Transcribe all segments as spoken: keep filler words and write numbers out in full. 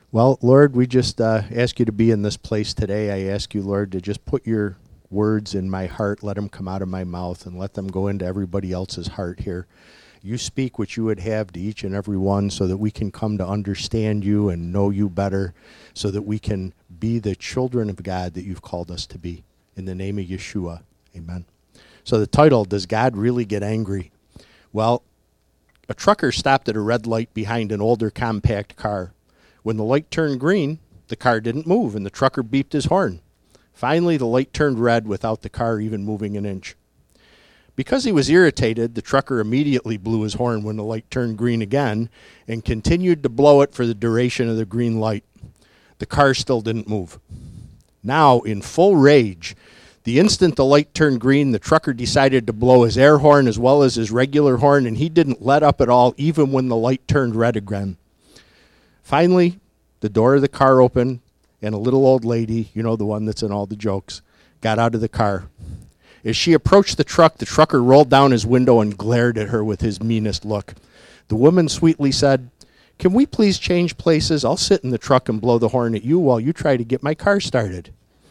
Well, Lord, we just uh, ask you to be in this place today. I ask you, Lord, to just put your words in my heart, let them come out of my mouth, and let them go into everybody else's heart here. You speak what you would have to each and every one so that we can come to understand you and know you better, so that we can be the children of God that you've called us to be. In the name of Yeshua, amen. So the title, Does God Really Get Angry? Well, a trucker stopped at a red light behind an older compact car. When the light turned green, the car didn't move, and the trucker beeped his horn. Finally, the light turned red without the car even moving an inch. Because he was irritated, the trucker immediately blew his horn when the light turned green again and continued to blow it for the duration of the green light. The car still didn't move. Now, in full rage, the instant the light turned green, the trucker decided to blow his air horn as well as his regular horn, and he didn't let up at all, even when the light turned red again. Finally, the door of the car opened, and a little old lady, you know, the one that's in all the jokes, got out of the car. As she approached the truck, the trucker rolled down his window and glared at her with his meanest look. The woman sweetly said, "Can we please change places? I'll sit in the truck and blow the horn at you while you try to get my car started."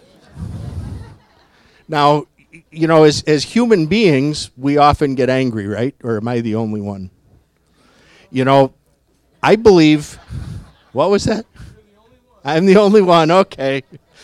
Now, you know, as, as human beings, we often get angry, right? Or am I the only one? You know, I believe... What was that? I'm the only one. Okay.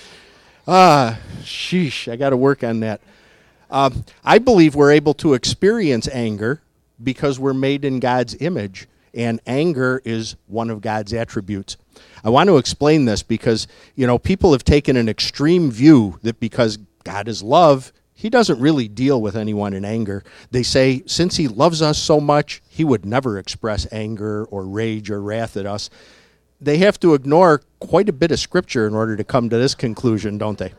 Ah, sheesh. I got to work on that. Um, I believe we're able to experience anger because we're made in God's image, and anger is one of God's attributes. I want to explain this because, you know, people have taken an extreme view that because God is love, he doesn't really deal with anyone in anger. They say, since he loves us so much, he would never express anger or rage or wrath at us. They have to ignore quite a bit of scripture in order to come to this conclusion, don't they?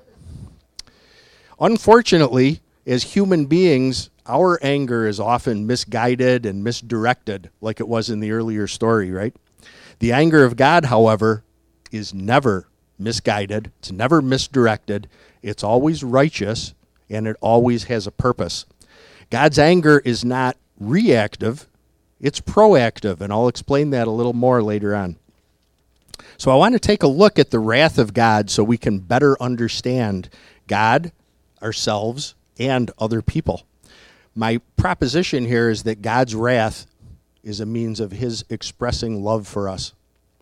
Unfortunately, as human beings, our anger is often misguided and misdirected, like it was in the earlier story, right? The anger of God, however, is never misguided. It's never misdirected. It's always righteous, and it always has a purpose. God's anger is not reactive. It's proactive, and I'll explain that a little more later on. So I want to take a look at the wrath of God so we can better understand God, ourselves, and other people. My proposition here is that God's wrath is a means of his expressing love for us.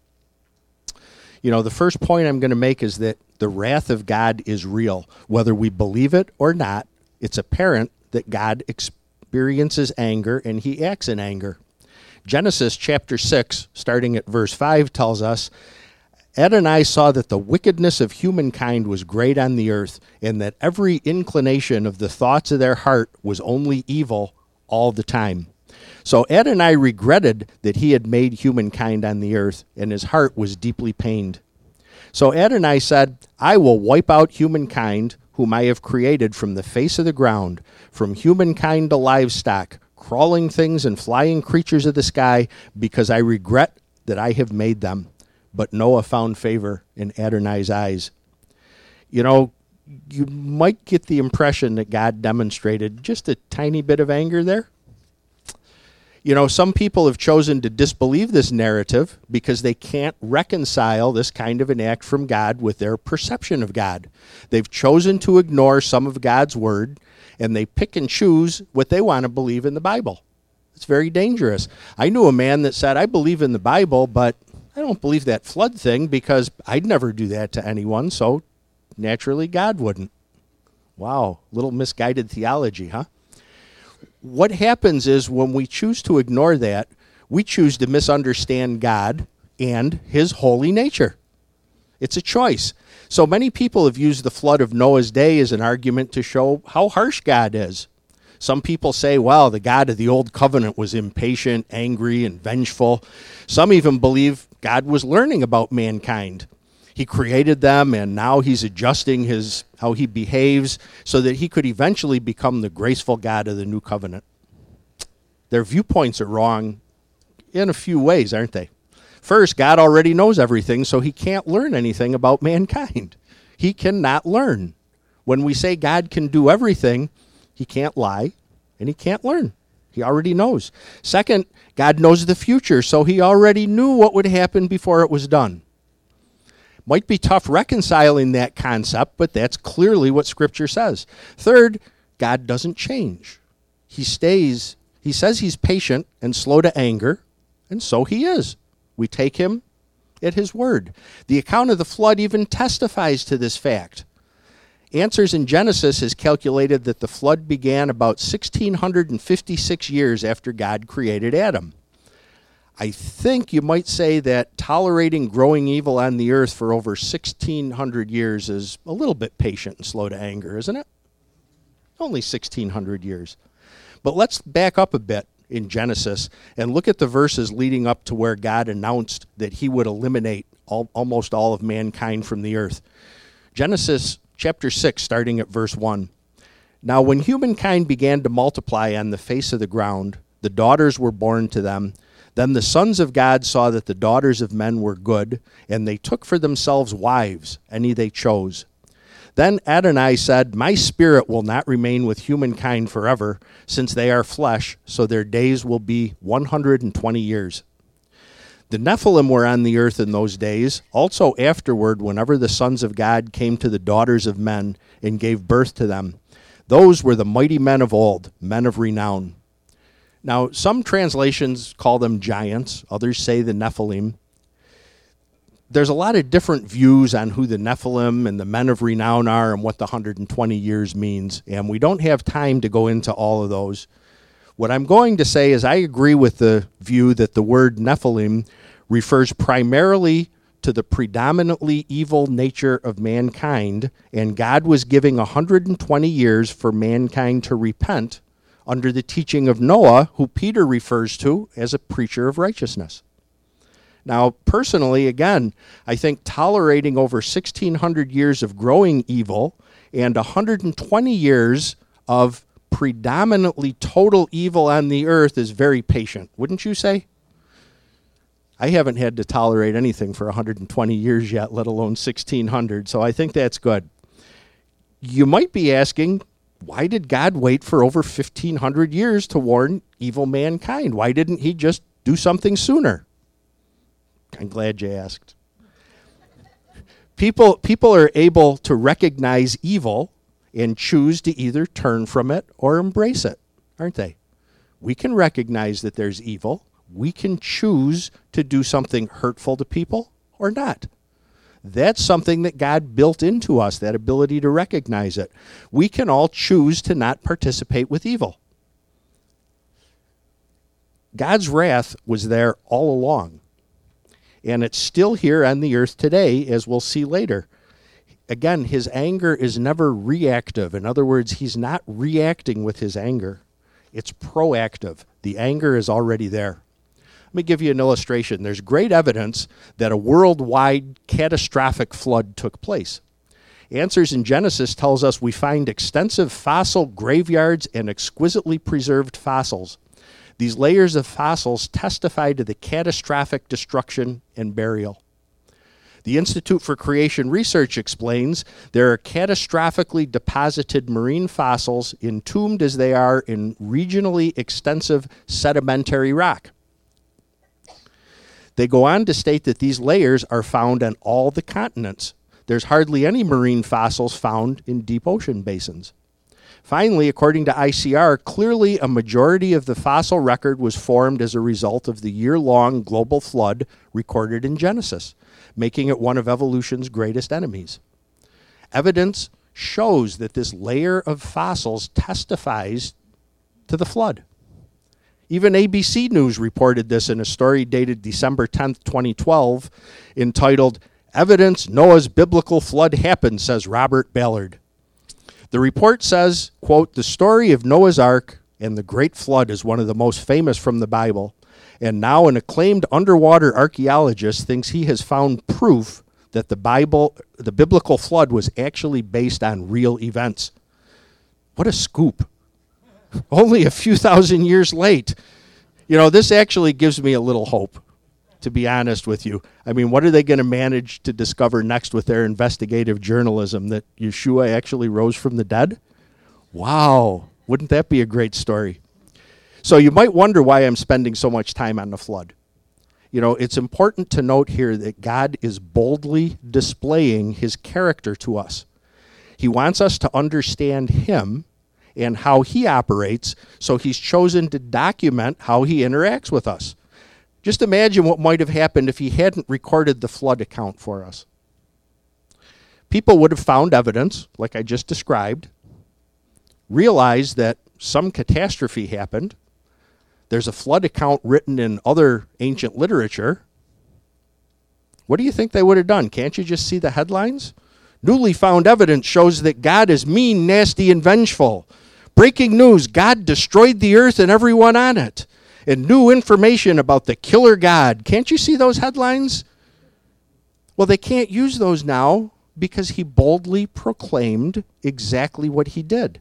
You know, the first point I'm going to make is that the wrath of God is real. Whether we believe it or not, it's apparent that God experiences anger and he acts in anger. Genesis chapter six, starting at verse five, tells us, Adonai saw that the wickedness of humankind was great on the earth, and that every inclination of the thoughts of their heart was only evil all the time. So Adonai regretted that he had made humankind on the earth, and his heart was deeply pained. So Adonai said, I will wipe out humankind, whom I have created from the face of the ground, from humankind to livestock, crawling things and flying creatures of the sky, because I regret that I have made them. But Noah found favor in Adonai's eyes. You know, you might get the impression that God demonstrated just a tiny bit of anger there. You know, some people have chosen to disbelieve this narrative because they can't reconcile this kind of an act from God with their perception of God. They've chosen to ignore some of God's word, and they pick and choose what they want to believe in the Bible. It's very dangerous. I knew a man that said, I believe in the Bible, but I don't believe that flood thing because I'd never do that to anyone, so naturally God wouldn't. Wow, little misguided theology, huh? What happens is when we choose to ignore that, we choose to misunderstand God and his holy nature. It's a choice. So many people have used the flood of Noah's day as an argument to show how harsh God is. Some people say, well, the God of the old covenant was impatient, angry, and vengeful. Some even believe God was learning about mankind. He created them, and now he's adjusting his how he behaves so that he could eventually become the graceful God of the new covenant. Their viewpoints are wrong in a few ways, aren't they? First, God already knows everything, so he can't learn anything about mankind. He cannot learn. When we say God can do everything, he can't lie, and he can't learn. He already knows. Second, God knows the future, so he already knew what would happen before it was done. Might be tough reconciling that concept, but that's clearly what Scripture says. Third, God doesn't change. He stays, he says he's patient and slow to anger, and so he is. We take him at his word. The account of the flood even testifies to this fact. Answers in Genesis has calculated that the flood began about one thousand six hundred fifty-six years after God created Adam. I think you might say that tolerating growing evil on the earth for over sixteen hundred years is a little bit patient and slow to anger, isn't it? Only sixteen hundred years. But let's back up a bit in Genesis and look at the verses leading up to where God announced that he would eliminate all, almost all of mankind from the earth. Genesis chapter six, starting at verse one. Now when humankind began to multiply on the face of the ground, the daughters were born to them. Then the sons of God saw that the daughters of men were good, and they took for themselves wives, any they chose. Then Adonai said, My spirit will not remain with humankind forever, since they are flesh, so their days will be one hundred twenty years. The Nephilim were on the earth in those days, also afterward whenever the sons of God came to the daughters of men and gave birth to them. Those were the mighty men of old, men of renown. Now, some translations call them giants, others say the Nephilim. There's a lot of different views on who the Nephilim and the men of renown are and what the one hundred twenty years means, and we don't have time to go into all of those. What I'm going to say is I agree with the view that the word Nephilim refers primarily to the predominantly evil nature of mankind, and God was giving one hundred twenty years for mankind to repent under the teaching of Noah, who Peter refers to as a preacher of righteousness. Now, personally, again, I think tolerating over sixteen hundred years of growing evil and one hundred twenty years of predominantly total evil on the earth is very patient, wouldn't you say? I haven't had to tolerate anything for one hundred twenty years yet, let alone sixteen hundred, so I think that's good. You might be asking, why did God wait for over fifteen hundred years to warn evil mankind? Why didn't he just do something sooner? I'm glad you asked. People, people are able to recognize evil and choose to either turn from it or embrace it, aren't they? We can recognize that there's evil. We can choose to do something hurtful to people or not. That's something that God built into us, that ability to recognize it. We can all choose to not participate with evil. God's wrath was there all along, and it's still here on the earth today, as we'll see later. Again, his anger is never reactive. In other words, he's not reacting with his anger. It's proactive. The anger is already there. Let me give you an illustration. There's great evidence that a worldwide catastrophic flood took place. Answers in Genesis tells us we find extensive fossil graveyards and exquisitely preserved fossils. These layers of fossils testify to the catastrophic destruction and burial. The Institute for Creation Research explains there are catastrophically deposited marine fossils entombed as they are in regionally extensive sedimentary rock. They go on to state that these layers are found on all the continents. There's hardly any marine fossils found in deep ocean basins. Finally, according to I C R, clearly a majority of the fossil record was formed as a result of the year-long global flood recorded in Genesis, making it one of evolution's greatest enemies. Evidence shows that this layer of fossils testifies to the flood. Even A B C News reported this in a story dated December tenth, twenty twelve, entitled, Evidence Noah's Biblical Flood Happened, says Robert Ballard. The report says, quote, the story of Noah's Ark and the Great Flood is one of the most famous from the Bible, and now an acclaimed underwater archaeologist thinks he has found proof that the Bible, the biblical flood was actually based on real events. What a scoop. Only a few thousand years late. You know, this actually gives me a little hope, to be honest with you. I mean, what are they going to manage to discover next with their investigative journalism? That Yeshua actually rose from the dead? Wow. Wouldn't that be a great story? So you might wonder why I'm spending so much time on the flood. You know, it's important to note here that God is boldly displaying his character to us. He wants us to understand him and how he operates, so he's chosen to document how he interacts with us. Just imagine what might have happened if he hadn't recorded the flood account for us. People would have found evidence, like I just described, realized that some catastrophe happened. There's a flood account written in other ancient literature. What do you think they would have done? Can't you just see the headlines? Newly found evidence shows that God is mean, nasty, and vengeful. Breaking news, God destroyed the earth and everyone on it. And new information about the killer God. Can't you see those headlines? Well, they can't use those now because he boldly proclaimed exactly what he did.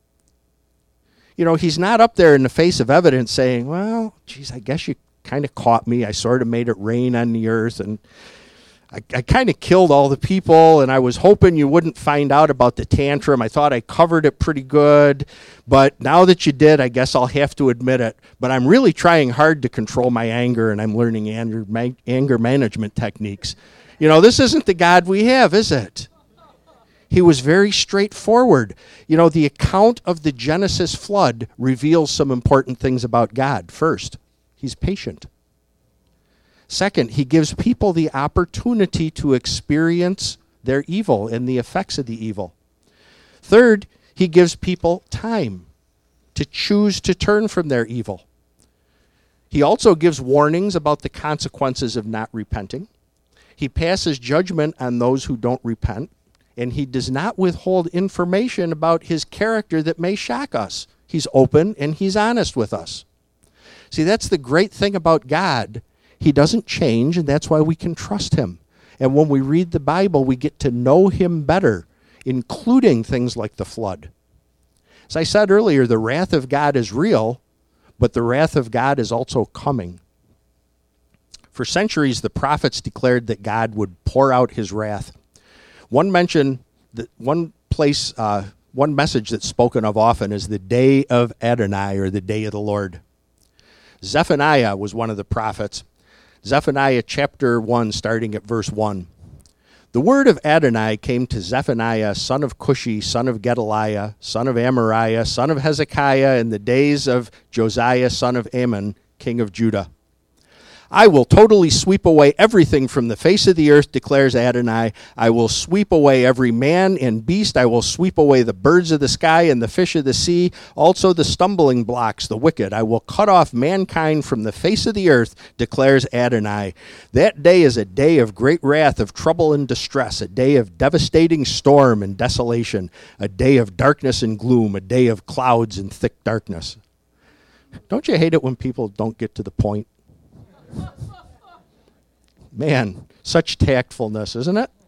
You know, he's not up there in the face of evidence saying, well, geez, I guess you kind of caught me. I sort of made it rain on the earth, and I, I kind of killed all the people, and I was hoping you wouldn't find out about the tantrum. I thought I covered it pretty good, but now that you did, I guess I'll have to admit it. But I'm really trying hard to control my anger, and I'm learning anger, ma- anger management techniques. You know, this isn't the God we have, is it? He was very straightforward. You know, the account of the Genesis flood reveals some important things about God. First, he's patient. Second, he gives people the opportunity to experience their evil and the effects of the evil. Third, he gives people time to choose to turn from their evil. He also gives warnings about the consequences of not repenting. He passes judgment on those who don't repent. And he does not withhold information about his character that may shock us. He's open and he's honest with us. See, that's the great thing about God. He doesn't change, and that's why we can trust him. And when we read the Bible, we get to know him better, including things like the flood. As I said earlier, the wrath of God is real, but the wrath of God is also coming. For centuries, the prophets declared that God would pour out his wrath. One mention, that one place, uh, one message that's spoken of often is the day of Adonai, or the day of the Lord. Zephaniah was one of the prophets. Zephaniah chapter one, starting at verse one. The word of Adonai came to Zephaniah, son of Cushi, son of Gedaliah, son of Amariah, son of Hezekiah, in the days of Josiah, son of Ammon, king of Judah. I will totally sweep away everything from the face of the earth, declares Adonai. I will sweep away every man and beast. I will sweep away the birds of the sky and the fish of the sea, also the stumbling blocks, the wicked. I will cut off mankind from the face of the earth, declares Adonai. That day is a day of great wrath, of trouble and distress, a day of devastating storm and desolation, a day of darkness and gloom, a day of clouds and thick darkness. Don't you hate it when people don't get to the point? Man, such tactfulness, isn't it?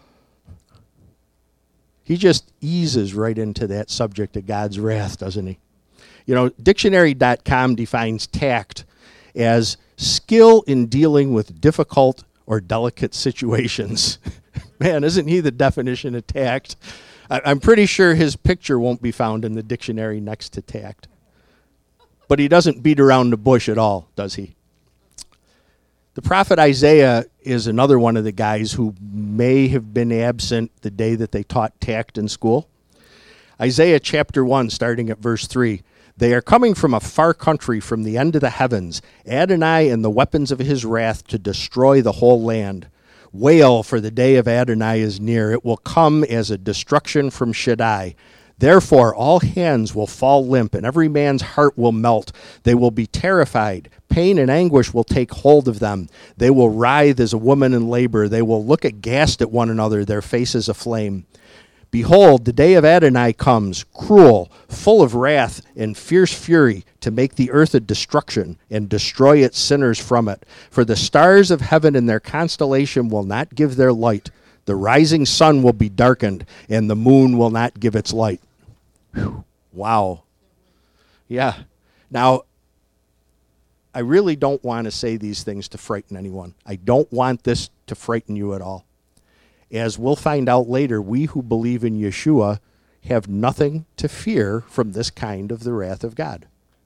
He just eases right into that subject of God's wrath, doesn't he? You know, dictionary dot com defines tact as skill in dealing with difficult or delicate situations. Man, isn't he the definition of tact? I- I'm pretty sure his picture won't be found in the dictionary next to tact. But he doesn't beat around the bush at all, does he? The prophet Isaiah is another one of the guys who may have been absent the day that they taught tact in school. Isaiah chapter one, starting at verse three. They are coming from a far country, from the end of the heavens, Adonai and the weapons of his wrath to destroy the whole land. Wail, for the day of Adonai is near. It will come as a destruction from Shaddai. Therefore, all hands will fall limp, and every man's heart will melt. They will be terrified. Pain and anguish will take hold of them. They will writhe as a woman in labor. They will look aghast at one another, their faces aflame. Behold, the day of Adonai comes, cruel, full of wrath and fierce fury, to make the earth a destruction and destroy its sinners from it. For the stars of heaven and their constellation will not give their light. The rising sun will be darkened, and the moon will not give its light. Whew. Wow. Yeah. Now, I really don't want to say these things to frighten anyone. I don't want this to frighten you at all. As we'll find out later, we who believe in Yeshua have nothing to fear from this kind of the wrath of God.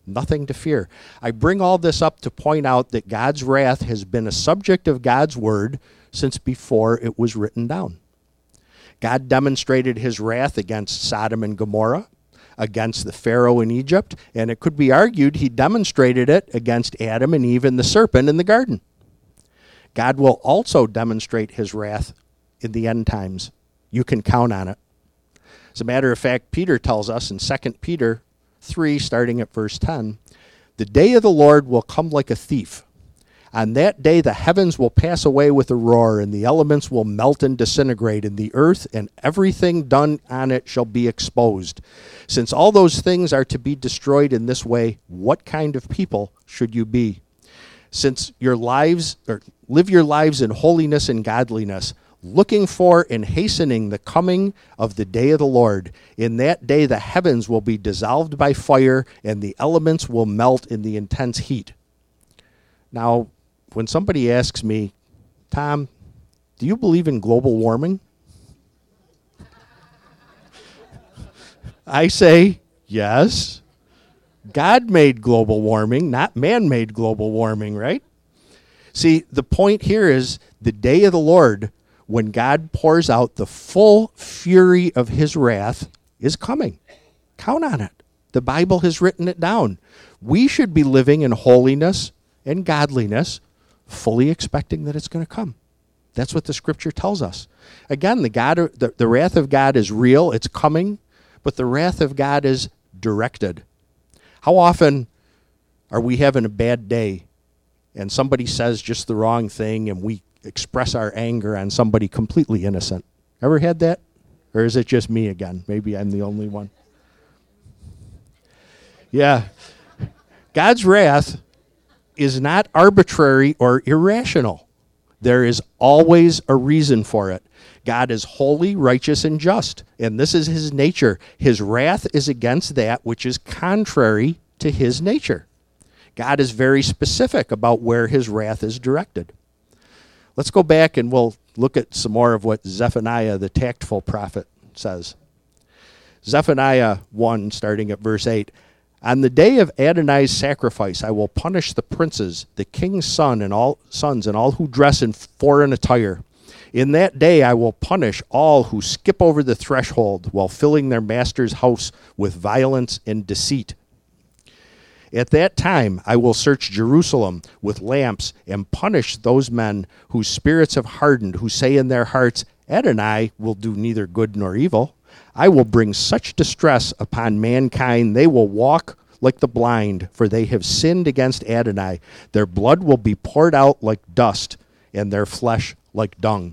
Nothing to fear. I bring all this up to point out that God's wrath has been a subject of God's word since before it was written down. God demonstrated his wrath against Sodom and Gomorrah, against the Pharaoh in Egypt, and it could be argued he demonstrated it against Adam and Eve and the serpent in the garden. God will also demonstrate his wrath in the end times. You can count on it. As a matter of fact, Peter tells us in Second Peter three, starting at verse ten, the day of the Lord will come like a thief. On that day the heavens will pass away with a roar, and the elements will melt and disintegrate, and the earth and everything done on it shall be exposed. Since all those things are to be destroyed in this way, what kind of people should you be? Since your lives, or live your lives in holiness and godliness, looking for and hastening the coming of the day of the Lord. In that day the heavens will be dissolved by fire, and the elements will melt in the intense heat. Now, when somebody asks me, Tom, do you believe in global warming? I say, yes. God made global warming, not man-made global warming, right? See, the point here is the day of the Lord, when God pours out the full fury of his wrath, is coming. Count on it. The Bible has written it down. We should be living in holiness and godliness, fully expecting that it's going to come. That's what the scripture tells us. Again, the God, the, the wrath of God is real, it's coming, but the wrath of God is directed. How often are we having a bad day and somebody says just the wrong thing and we express our anger on somebody completely innocent? Ever had that? Or is it just me again? Maybe I'm the only one. Yeah. God's wrath is not arbitrary or irrational. There is always a reason for it. God is holy, righteous, and just, and this is his nature. His wrath is against that which is contrary to his nature. God is very specific about where his wrath is directed. Let's go back and we'll look at some more of what Zephaniah, the tactful prophet, says. Zephaniah one, starting at verse eight. On the day of Adonai's sacrifice, I will punish the princes, the king's son and all sons, and all who dress in foreign attire. In that day I will punish all who skip over the threshold while filling their master's house with violence and deceit. At that time I will search Jerusalem with lamps and punish those men whose spirits have hardened, who say in their hearts, Adonai will do neither good nor evil. I will bring such distress upon mankind, they will walk like the blind, for they have sinned against Adonai. Their blood will be poured out like dust, and their flesh like dung.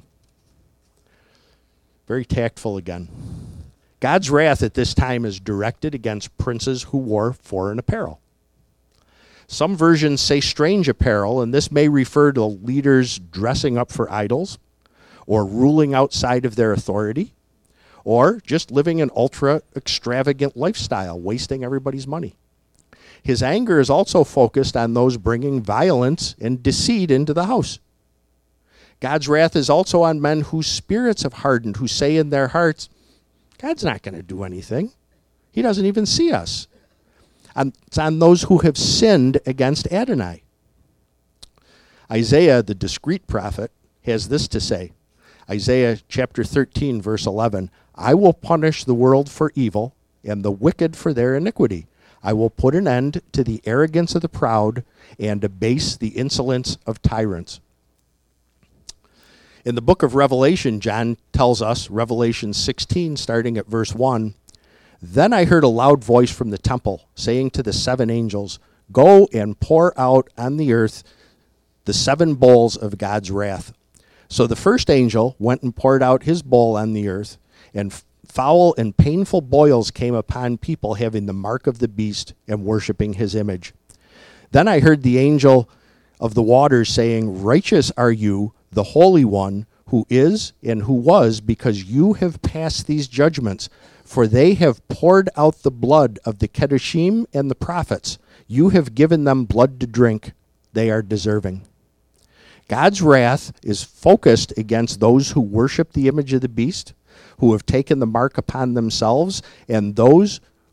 Very tactful again. God's wrath at this time is directed against princes who wore foreign apparel. Some versions say strange apparel, and this may refer to leaders dressing up for idols, or ruling outside of their authority, or just living an ultra-extravagant lifestyle, wasting everybody's money. His anger is also focused on those bringing violence and deceit into the house. God's wrath is also on men whose spirits have hardened, who say in their hearts, God's not going to do anything. He doesn't even see us. And it's on those who have sinned against Adonai. Isaiah, the discreet prophet, has this to say. Isaiah chapter thirteen, verse eleven, I will punish the world for evil and the wicked for their iniquity. I will put an end to the arrogance of the proud and abase the insolence of tyrants. In the book of Revelation, John tells us, Revelation sixteen, starting at verse one, Then I heard a loud voice from the temple, saying to the seven angels, Go and pour out on the earth the seven bowls of God's wrath. So the first angel went and poured out his bowl on the earth, and foul and painful boils came upon people having the mark of the beast and worshiping his image. Then I heard the angel of the waters saying, Righteous are you, the Holy One, who is and who was, because you have passed these judgments. For they have poured out the blood of the Kedoshim and the prophets. You have given them blood to drink. They are deserving. God's wrath is focused against those who worship the image of the beast, who have taken the mark upon themselves, and those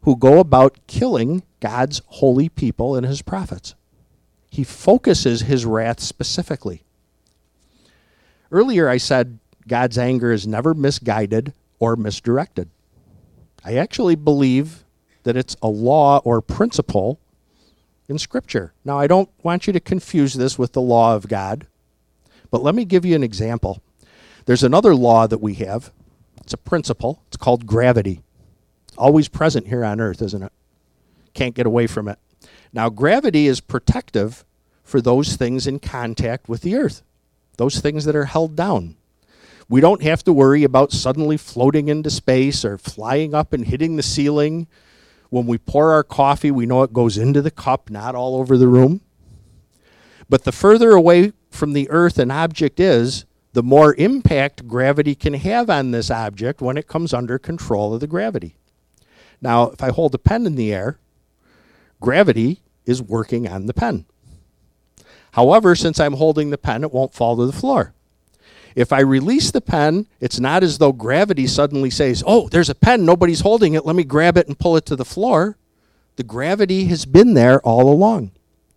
who go about killing God's holy people and his prophets. He focuses his wrath specifically. Earlier I said God's anger is never misguided or misdirected. I actually believe that it's a law or principle in Scripture. Now, I don't want you to confuse this with the law of God, but let me give you an example. There's another law that we have. It's a principle. It's called gravity. Always present here on earth, isn't it? Can't get away from it. Now, gravity is protective for those things in contact with the earth, those things that are held down. We don't have to worry about suddenly floating into space or flying up and hitting the ceiling. When we pour our coffee, we know it goes into the cup, not all over the room. But the further away from the earth an object is, the more impact gravity can have on this object when it comes under control of the gravity. Now, if I hold a pen in the air, gravity is working on the pen. However, since I'm holding the pen, it won't fall to the floor. If I release the pen, it's not as though gravity suddenly says, oh, there's a pen, nobody's holding it, let me grab it and pull it to the floor. The gravity has been there all along.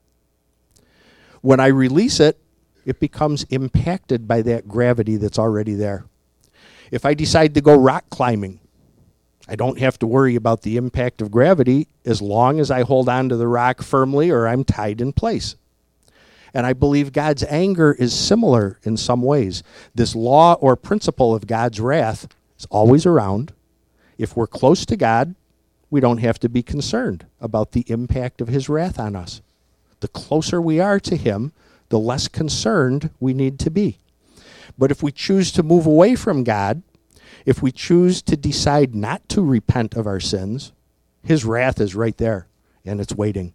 When I release it, it becomes impacted by that gravity that's already there. If I decide to go rock climbing, I don't have to worry about the impact of gravity as long as I hold on to the rock firmly or I'm tied in place. And I believe God's anger is similar in some ways. This law or principle of God's wrath is always around. If we're close to God, we don't have to be concerned about the impact of his wrath on us. The closer we are to him, the less concerned we need to be. But if we choose to move away from God, if we choose to decide not to repent of our sins, his wrath is right there, and it's waiting.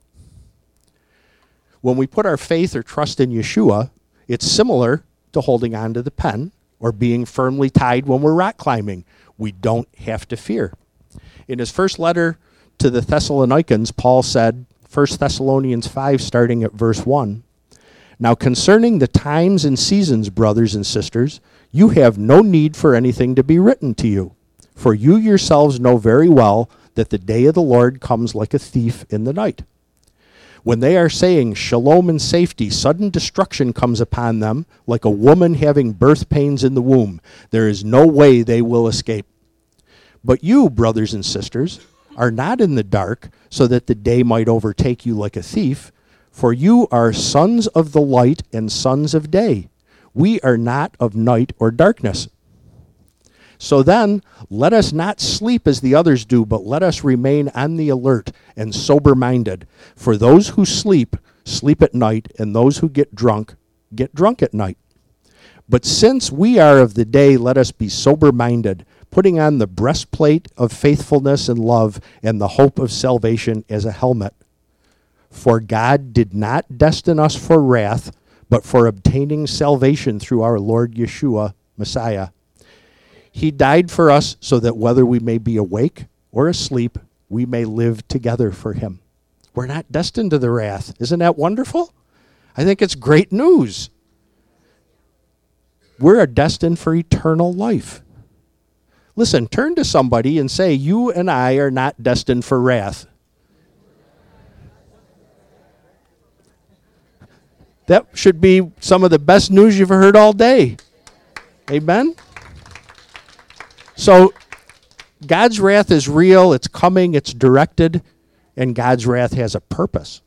When we put our faith or trust in Yeshua, it's similar to holding on to the pen or being firmly tied when we're rock climbing. We don't have to fear. In his first letter to the Thessalonians, Paul said, First Thessalonians five, starting at verse one, now concerning the times and seasons, brothers and sisters, you have no need for anything to be written to you, for you yourselves know very well that the day of the Lord comes like a thief in the night. When they are saying shalom and safety, sudden destruction comes upon them like a woman having birth pains in the womb. There is no way they will escape. But you, brothers and sisters, are not in the dark so that the day might overtake you like a thief, for you are sons of the light and sons of day. We are not of night or darkness. So then, let us not sleep as the others do, but let us remain on the alert and sober-minded. For those who sleep, sleep at night, and those who get drunk, get drunk at night. But since we are of the day, let us be sober-minded, putting on the breastplate of faithfulness and love, and the hope of salvation as a helmet. For God did not destine us for wrath, but for obtaining salvation through our Lord Yeshua, Messiah. He died for us so that whether we may be awake or asleep, we may live together for him. We're not destined to the wrath. Isn't that wonderful? I think it's great news. We're destined for eternal life. Listen, turn to somebody and say, you and I are not destined for wrath. That should be some of the best news you've heard all day. Amen? So, God's wrath is real, it's coming, it's directed, and God's wrath has a purpose.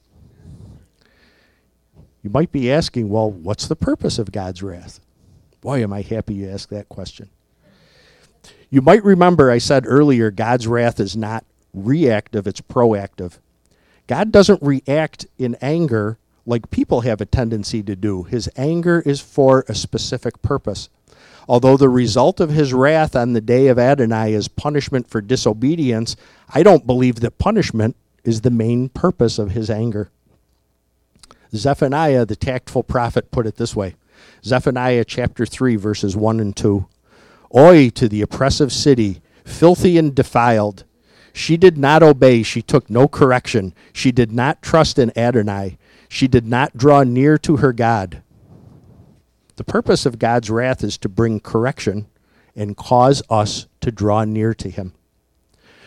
You might be asking, well, what's the purpose of God's wrath? Boy, am I happy you asked that question. You might remember I said earlier, God's wrath is not reactive, it's proactive. God doesn't react in anger like people have a tendency to do. His anger is for a specific purpose. Although the result of his wrath on the day of Adonai is punishment for disobedience, I don't believe that punishment is the main purpose of his anger. Zephaniah, the tactful prophet, put it this way. Zephaniah chapter three, verses one and two. Oi to the oppressive city, filthy and defiled. She did not obey, she took no correction. She did not trust in Adonai. She did not draw near to her God. The purpose of God's wrath is to bring correction and cause us to draw near to him.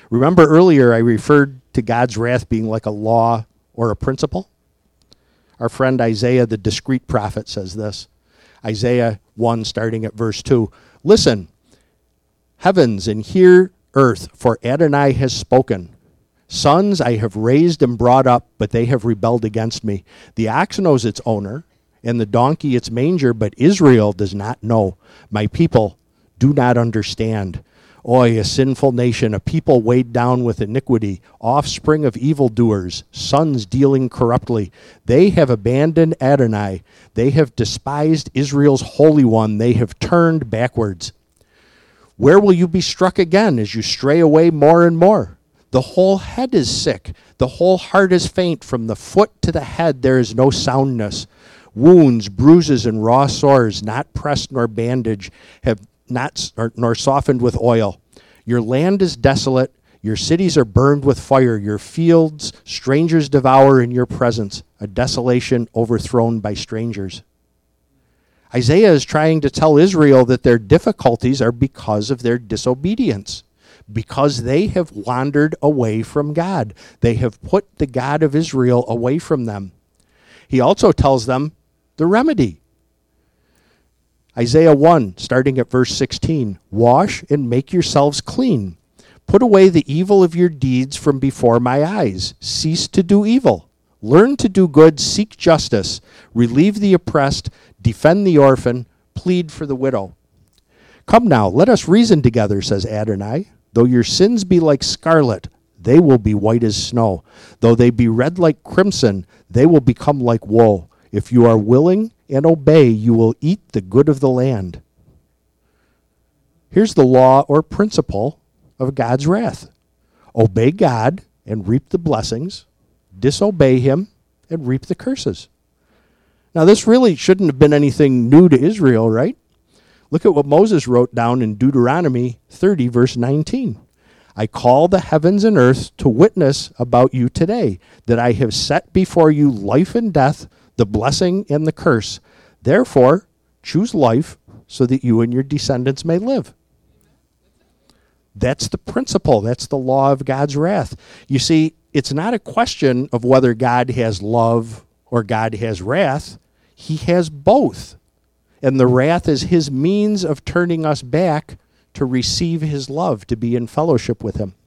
Remember earlier I referred to God's wrath being like a law or a principle? Our friend Isaiah, the discreet prophet, says this. Isaiah one, starting at verse two. Listen, heavens, and hear earth, for Adonai has spoken. Sons I have raised and brought up, but they have rebelled against me. The ox knows its owner, and the donkey its manger, but Israel does not know. My people do not understand. Oy, a sinful nation, a people weighed down with iniquity, offspring of evildoers, sons dealing corruptly. They have abandoned Adonai. They have despised Israel's Holy One. They have turned backwards. Where will you be struck again as you stray away more and more? The whole head is sick. The whole heart is faint. From the foot to the head there is no soundness. Wounds, bruises, and raw sores, not pressed nor bandaged, have not nor softened with oil. Your land is desolate. Your cities are burned with fire. Your fields strangers devour in your presence, a desolation overthrown by strangers. Isaiah is trying to tell Israel that their difficulties are because of their disobedience, because they have wandered away from God. They have put the God of Israel away from them. He also tells them the remedy. Isaiah one, starting at verse sixteen, wash and make yourselves clean. Put away the evil of your deeds from before my eyes. Cease to do evil. Learn to do good, seek justice, relieve the oppressed, defend the orphan, plead for the widow. Come now, let us reason together, says Adonai. Though your sins be like scarlet, they will be white as snow. Though they be red like crimson, they will become like wool. If you are willing and obey, you will eat the good of the land. Here's the law or principle of God's wrath. Obey God and reap the blessings. Disobey him and reap the curses. Now, this really shouldn't have been anything new to Israel, right? Look at what Moses wrote down in Deuteronomy thirty, verse nineteen. I call the heavens and earth to witness about you today, that I have set before you life and death, the blessing and the curse. Therefore, choose life so that you and your descendants may live. That's the principle. That's the law of God's wrath. You see, it's not a question of whether God has love or God has wrath. He has both. And the wrath is his means of turning us back to receive his love, to be in fellowship with him.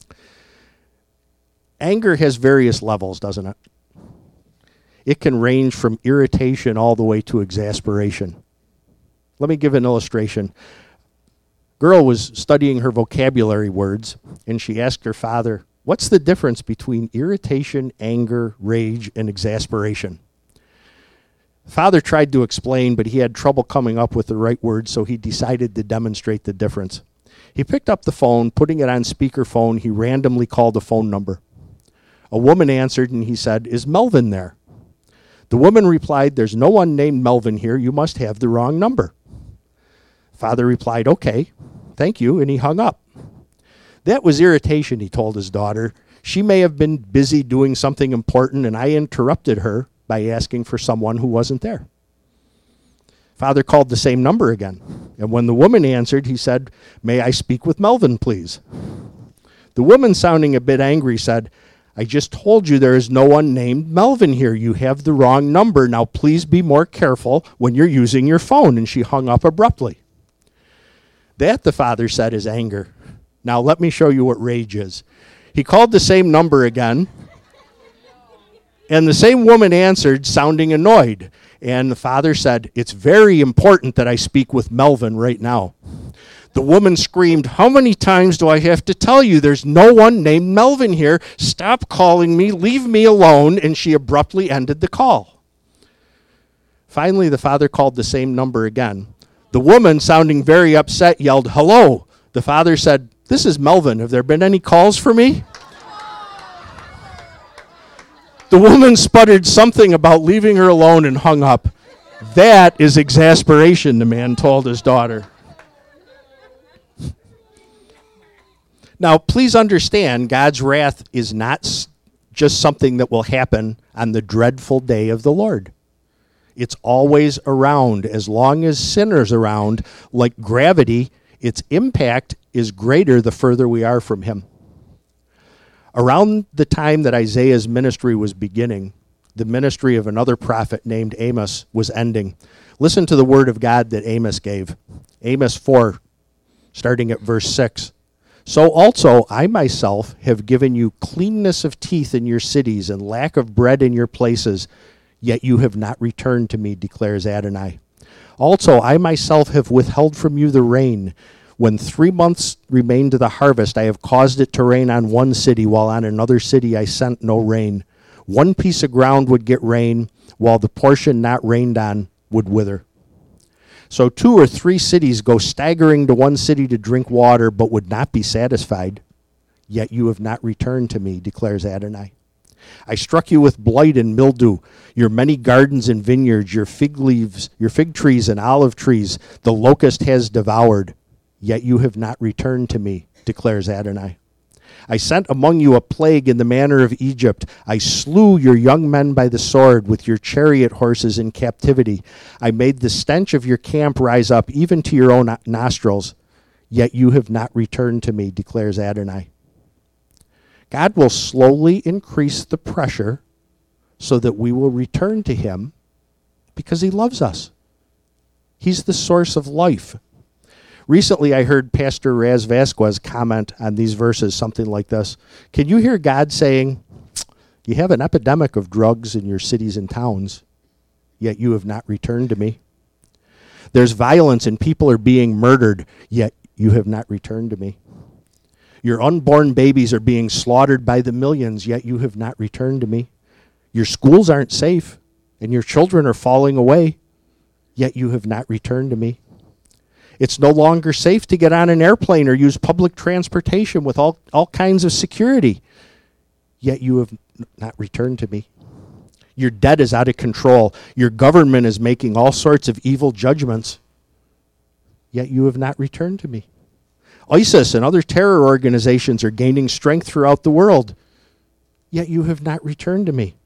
Anger has various levels, doesn't it? It can range from irritation all the way to exasperation. Let me give an illustration. Girl was studying her vocabulary words, and she asked her father, what's the difference between irritation, anger, rage, and exasperation? Father tried to explain, but he had trouble coming up with the right words, so he decided to demonstrate the difference. He picked up the phone, putting it on speakerphone. He randomly called a phone number. A woman answered, and he said, is Melvin there? The woman replied, there's no one named Melvin here. You must have the wrong number. Father replied, okay, thank you, and he hung up. That was irritation, he told his daughter. She may have been busy doing something important, and I interrupted her by asking for someone who wasn't there. Father called the same number again, and when the woman answered, he said, may I speak with Melvin, please? The woman, sounding a bit angry, said, I just told you there is no one named Melvin here. You have the wrong number. Now please be more careful when you're using your phone. And she hung up abruptly. That, the father said, is anger. Now let me show you what rage is. He called the same number again, and the same woman answered, sounding annoyed. And the father said, it's very important that I speak with Melvin right now. The woman screamed, how many times do I have to tell you there's no one named Melvin here? Stop calling me, leave me alone. And she abruptly ended the call. Finally, the father called the same number again. The woman, sounding very upset, yelled, hello. The father said, this is Melvin. Have there been any calls for me? The woman sputtered something about leaving her alone and hung up. That is exasperation, the man told his daughter. Now, please understand, God's wrath is not just something that will happen on the dreadful day of the Lord. It's always around. As long as sin is around, like gravity, its impact is greater the further we are from him. Around the time that Isaiah's ministry was beginning, the ministry of another prophet named Amos was ending. Listen to the word of God that Amos gave. Amos four, starting at verse six. So also I myself have given you cleanness of teeth in your cities and lack of bread in your places, yet you have not returned to me, declares Adonai. Also I myself have withheld from you the rain. When three months remained to the harvest, I have caused it to rain on one city, while on another city I sent no rain. One piece of ground would get rain, while the portion not rained on would wither. So two or three cities go staggering to one city to drink water, but would not be satisfied. Yet you have not returned to me, declares Adonai. I struck you with blight and mildew, your many gardens and vineyards, your fig leaves, your fig trees and olive trees, the locust has devoured. Yet you have not returned to me, declares Adonai. I sent among you a plague in the manner of Egypt. I slew your young men by the sword with your chariot horses in captivity. I made the stench of your camp rise up even to your own nostrils. Yet you have not returned to me, declares Adonai. God will slowly increase the pressure so that we will return to him because he loves us. He's the source of life. Recently, I heard Pastor Raz Vasquez comment on these verses, something like this. Can you hear God saying, you have an epidemic of drugs in your cities and towns, yet you have not returned to me? There's violence and people are being murdered, yet you have not returned to me. Your unborn babies are being slaughtered by the millions, yet you have not returned to me. Your schools aren't safe, and your children are falling away, yet you have not returned to me. It's no longer safe to get on an airplane or use public transportation with all, all kinds of security, yet you have not returned to me. Your debt is out of control. Your government is making all sorts of evil judgments, yet you have not returned to me. ISIS and other terror organizations are gaining strength throughout the world, yet you have not returned to me.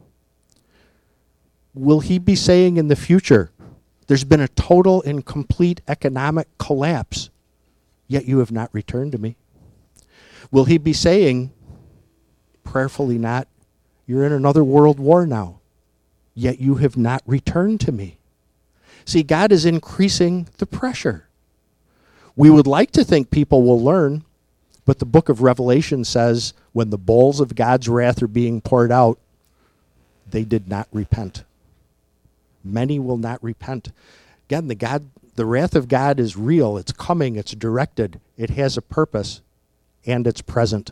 Will he be saying in the future, there's been a total and complete economic collapse, yet you have not returned to me? Will he be saying, prayerfully not, you're in another world war now, yet you have not returned to me? See, God is increasing the pressure. We would like to think people will learn, but the book of Revelation says when the bowls of God's wrath are being poured out, they did not repent. Many will not repent. Again, the God, the wrath of God is real. It's coming. It's directed. It has a purpose, and it's present.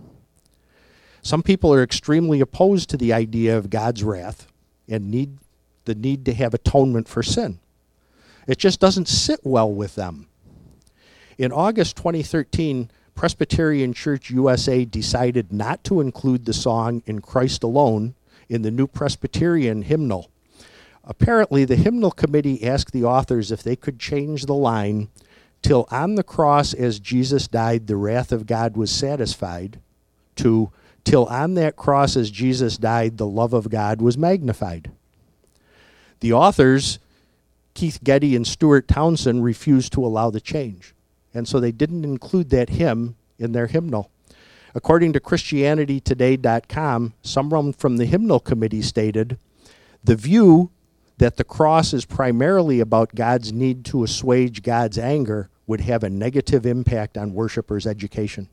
Some people are extremely opposed to the idea of God's wrath and need the need to have atonement for sin. It just doesn't sit well with them. In August twenty thirteen, Presbyterian Church U S A decided not to include the song "In Christ Alone" in the New Presbyterian hymnal. Apparently, the hymnal committee asked the authors if they could change the line, "Till on the cross as Jesus died, the wrath of God was satisfied," to "Till on that cross as Jesus died, the love of God was magnified." The authors, Keith Getty and Stuart Townsend, refused to allow the change, and so they didn't include that hymn in their hymnal. According to Christianity Today dot com, someone from the hymnal committee stated, "The view that the cross is primarily about God's need to assuage God's anger would have a negative impact on worshipers' education."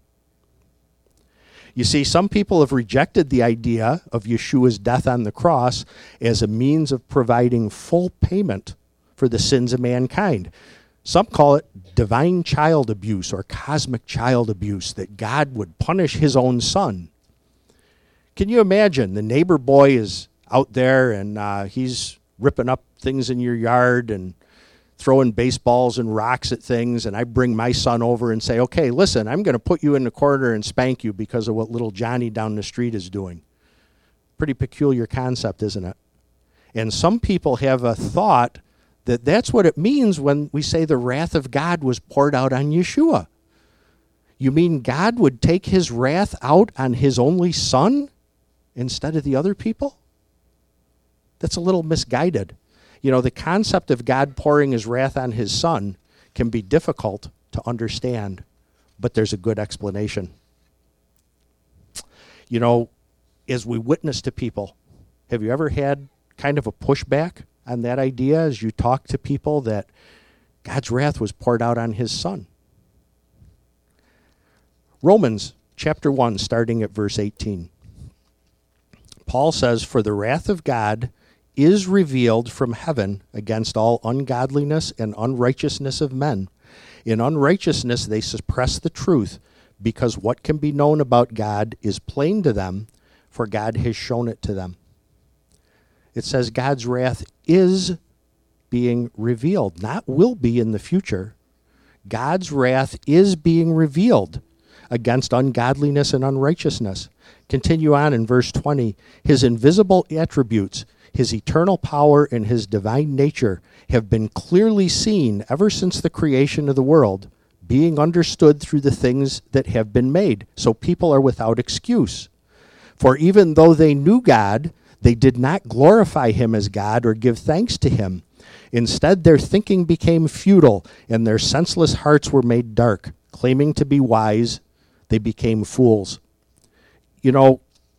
You see, some people have rejected the idea of Yeshua's death on the cross as a means of providing full payment for the sins of mankind. Some call it divine child abuse or cosmic child abuse, that God would punish his own son. Can you imagine? The neighbor boy is out there and uh, he's ripping up things in your yard and throwing baseballs and rocks at things, and I bring my son over and say, okay, listen, I'm going to put you in the corner and spank you because of what little Johnny down the street is doing. Pretty peculiar concept, isn't it? And some people have a thought that that's what it means when we say the wrath of God was poured out on Yeshua. You mean God would take his wrath out on his only son instead of the other people? That's a little misguided. You know, the concept of God pouring his wrath on his son can be difficult to understand, but there's a good explanation. You know, as we witness to people, have you ever had kind of a pushback on that idea as you talk to people that God's wrath was poured out on his son? Romans chapter one, starting at verse eighteen. Paul says, "For the wrath of God is revealed from heaven against all ungodliness and unrighteousness of men. In unrighteousness they suppress the truth, because what can be known about God is plain to them, for God has shown it to them." It says God's wrath is being revealed, not will be in the future. God's wrath is being revealed against ungodliness and unrighteousness. Continue on in verse twenty. His invisible attributes, his eternal power, and his divine nature have been clearly seen ever since the creation of the world, being understood through the things that have been made. So people are without excuse. For even though they knew God, they did not glorify him as God or give thanks to him. Instead, their thinking became futile, and their senseless hearts were made dark. Claiming to be wise, they became fools. You know,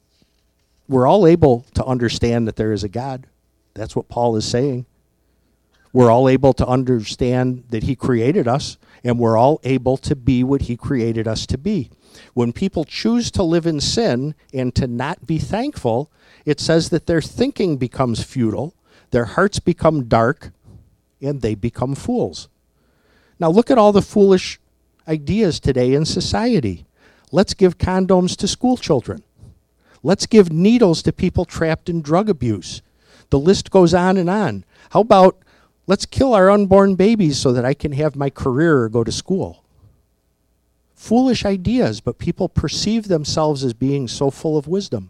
we're all able to understand that there is a God. That's what Paul is saying. We're all able to understand that he created us, and we're all able to be what he created us to be. When people choose to live in sin and to not be thankful, it says that their thinking becomes futile, their hearts become dark, and they become fools. Now look at all the foolish ideas today in society. Let's give condoms to school children. Let's give needles to people trapped in drug abuse. The list goes on and on. How about let's kill our unborn babies so that I can have my career or go to school? Foolish ideas, but people perceive themselves as being so full of wisdom.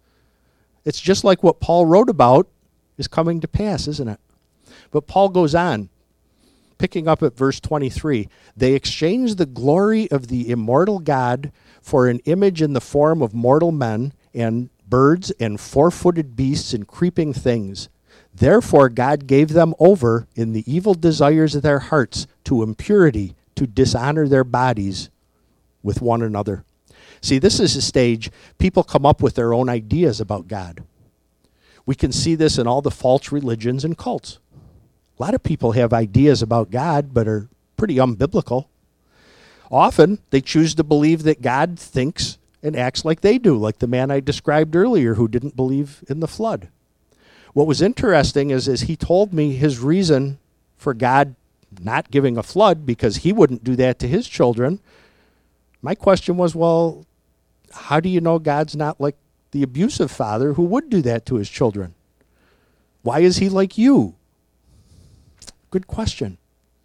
It's just like what Paul wrote about is coming to pass, isn't it? But Paul goes on, picking up at verse twenty-three. They exchanged the glory of the immortal God for an image in the form of mortal men and birds and four-footed beasts and creeping things. Therefore God gave them over in the evil desires of their hearts to impurity, to dishonor their bodies with one another. See, this is a stage people come up with their own ideas about God. We can see this in all the false religions and cults. A lot of people have ideas about God, but are pretty unbiblical. Often, they choose to believe that God thinks and acts like they do, like the man I described earlier who didn't believe in the flood. What was interesting is, is he told me his reason for God not giving a flood, because he wouldn't do that to his children. My question was, well, how do you know God's not like the abusive father who would do that to his children? Why is he like you? Good question.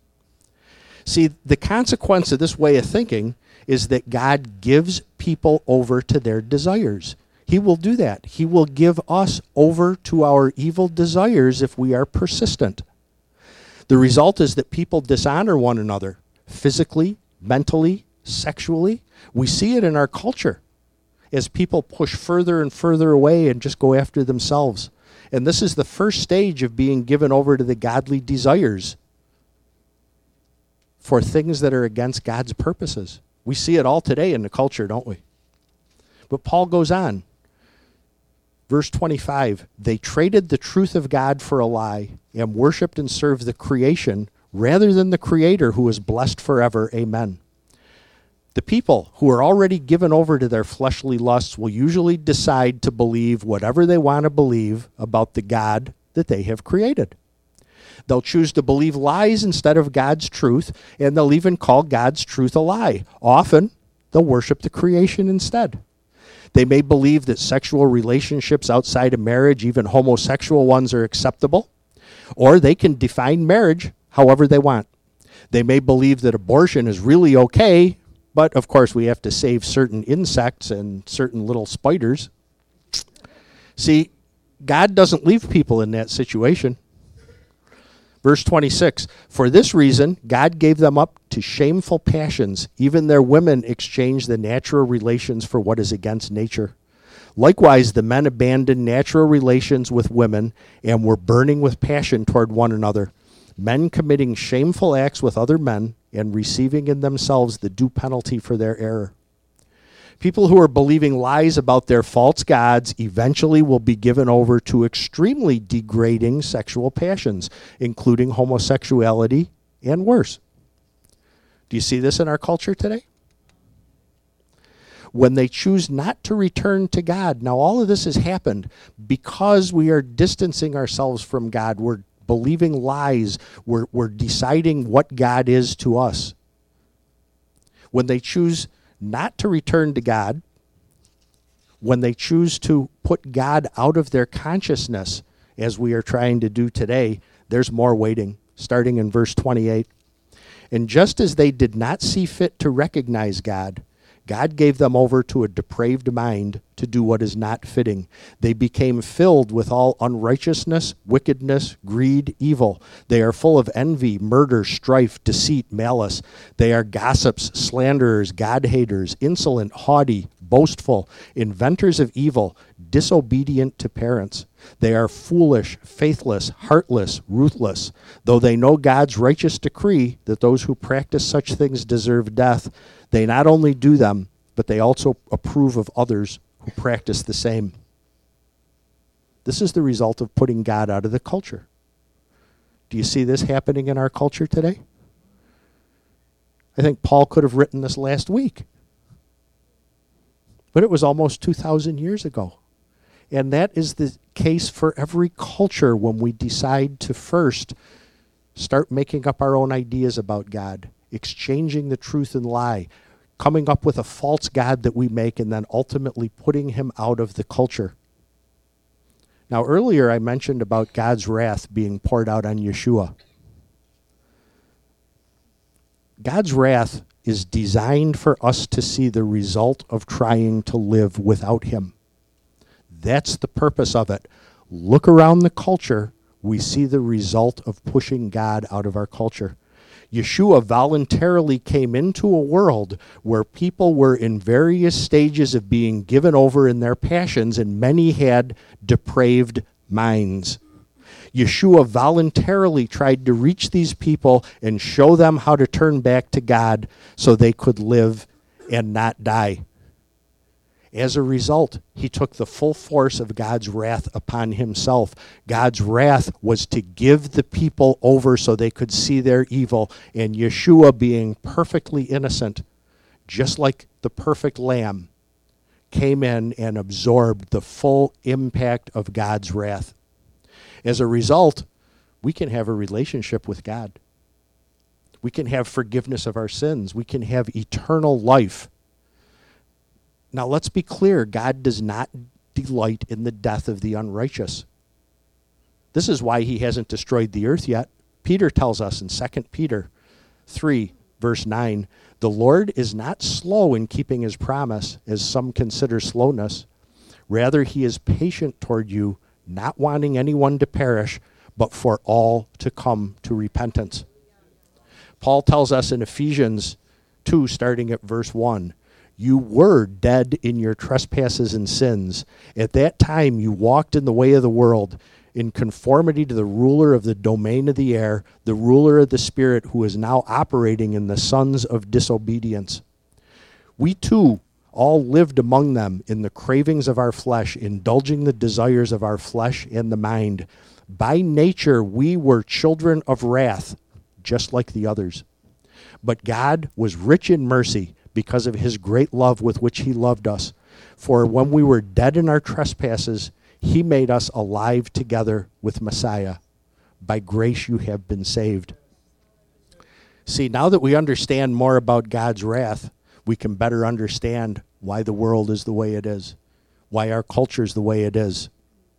See, the consequence of this way of thinking is that God gives people over to their desires. He will do that. He will give us over to our evil desires if we are persistent. The result is that people dishonor one another physically, mentally, sexually. We see it in our culture as people push further and further away and just go after themselves. And this is the first stage of being given over to the godly desires for things that are against God's purposes. We see it all today in the culture, don't we? But Paul goes on. Verse twenty-five, they traded the truth of God for a lie and worshiped and served the creation rather than the Creator, who is blessed forever. Amen. The people who are already given over to their fleshly lusts will usually decide to believe whatever they want to believe about the God that they have created. They'll choose to believe lies instead of God's truth, and they'll even call God's truth a lie. Often, they'll worship the creation instead. They may believe that sexual relationships outside of marriage, even homosexual ones, are acceptable, or they can define marriage however they want. They may believe that abortion is really okay, but of course we have to save certain insects and certain little spiders. See, God doesn't leave people in that situation. Verse twenty-six, for this reason, God gave them up to shameful passions. Even their women exchanged the natural relations for what is against nature. Likewise, the men abandoned natural relations with women and were burning with passion toward one another, men committing shameful acts with other men and receiving in themselves the due penalty for their error. People who are believing lies about their false gods eventually will be given over to extremely degrading sexual passions, including homosexuality and worse. Do you see this in our culture today? When they choose not to return to God, now all of this has happened because we are distancing ourselves from God. We're believing lies. We're, we're deciding what God is to us. When they choose not to return to God, when they choose to put God out of their consciousness, as we are trying to do today, there's more waiting, starting in verse twenty-eight. And just as they did not see fit to recognize God, God gave them over to a depraved mind to do what is not fitting. They became filled with all unrighteousness, wickedness, greed, evil. They are full of envy, murder, strife, deceit, malice. They are gossips, slanderers, God-haters, insolent, haughty, boastful, inventors of evil, disobedient to parents. They are foolish, faithless, heartless, ruthless. Though they know God's righteous decree that those who practice such things deserve death, they not only do them, but they also approve of others who practice the same. This is the result of putting God out of the culture. Do you see this happening in our culture today? I think Paul could have written this last week. But it was almost two thousand years ago. And that is the case for every culture when we decide to first start making up our own ideas about God, exchanging the truth and lie, coming up with a false God that we make, and then ultimately putting him out of the culture. Now, earlier I mentioned about God's wrath being poured out on Yeshua. God's wrath is designed for us to see the result of trying to live without him. That's the purpose of it. Look around the culture, we see the result of pushing God out of our culture. Yeshua voluntarily came into a world where people were in various stages of being given over in their passions, and many had depraved minds. Yeshua voluntarily tried to reach these people and show them how to turn back to God so they could live and not die. As a result, he took the full force of God's wrath upon himself. God's wrath was to give the people over so they could see their evil, and Yeshua, being perfectly innocent, just like the perfect lamb, came in and absorbed the full impact of God's wrath. As a result, we can have a relationship with God. We can have forgiveness of our sins. We can have eternal life. Now, let's be clear. God does not delight in the death of the unrighteous. This is why he hasn't destroyed the earth yet. Peter tells us in Second Peter three, verse nine, the Lord is not slow in keeping his promise, as some consider slowness. Rather, he is patient toward you, not wanting anyone to perish, but for all to come to repentance. Paul tells us in Ephesians two, starting at verse one, you were dead in your trespasses and sins. At that time you walked in the way of the world, in conformity to the ruler of the domain of the air, the ruler of the spirit, who is now operating in the sons of disobedience. We too all lived among them in the cravings of our flesh, indulging the desires of our flesh and the mind. By nature we were children of wrath, just like the others. But God was rich in mercy, because of his great love with which he loved us. For when we were dead in our trespasses, he made us alive together with Messiah. By grace you have been saved. See, now that we understand more about God's wrath, we can better understand why the world is the way it is, why our culture is the way it is.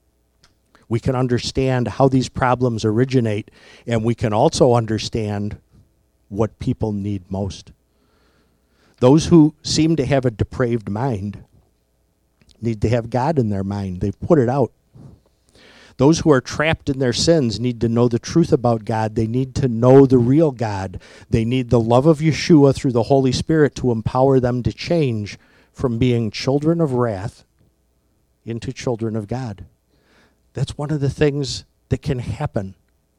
We can understand how these problems originate, and we can also understand what people need most. Those who seem to have a depraved mind need to have God in their mind. They've put it out. Those who are trapped in their sins need to know the truth about God. They need to know the real God. They need the love of Yeshua through the Holy Spirit to empower them to change from being children of wrath into children of God. That's one of the things that can happen.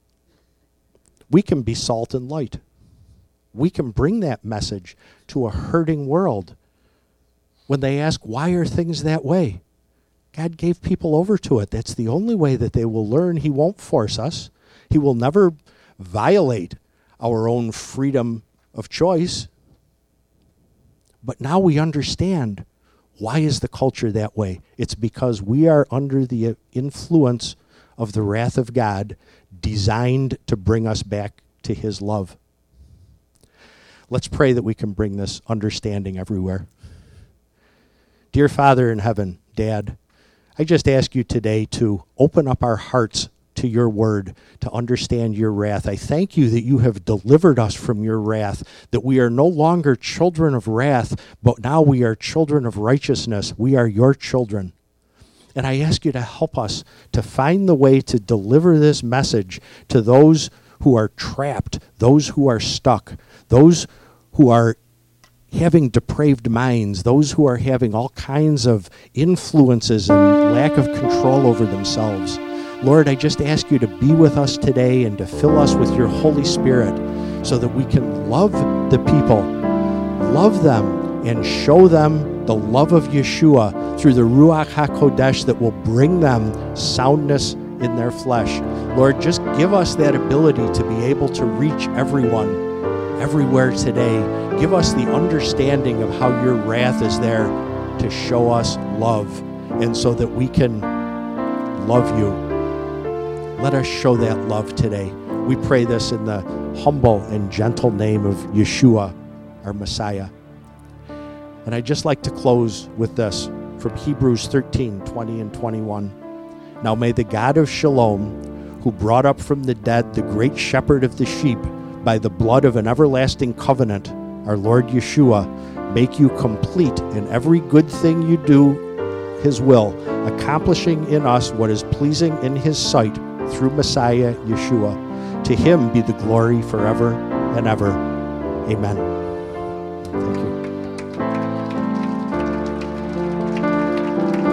We can be salt and light. We can bring that message to a hurting world. when they ask, why are things that way? God gave people over to it. That's the only way that they will learn. He won't force us. He will never violate our own freedom of choice. But now we understand, why is the culture that way? It's because we are under the influence of the wrath of God, designed to bring us back to his love. Let's pray that we can bring this understanding everywhere. Dear Father in heaven, Dad, I just ask you today to open up our hearts to your word, to understand your wrath. I thank you that you have delivered us from your wrath, that we are no longer children of wrath, but now we are children of righteousness. We are your children. And I ask you to help us to find the way to deliver this message to those who are trapped, those who are stuck, those who are having depraved minds, those who are having all kinds of influences and lack of control over themselves. Lord, I just ask you to be with us today and to fill us with your Holy Spirit so that we can love the people, love them, and show them the love of Yeshua through the Ruach HaKodesh that will bring them soundness in their flesh. Lord, just give us that ability to be able to reach everyone, everywhere today. Give us the understanding of how your wrath is there to show us love, and so that we can love you. Let us show that love today. We pray this in the humble and gentle name of Yeshua, our Messiah. And I'd just like to close with this from Hebrews thirteen, twenty and twenty-one. Now may the God of Shalom, who brought up from the dead the great shepherd of the sheep by the blood of an everlasting covenant, our Lord Yeshua, make you complete in every good thing you do his will, accomplishing in us what is pleasing in his sight through Messiah Yeshua. To him be the glory forever and ever. Amen.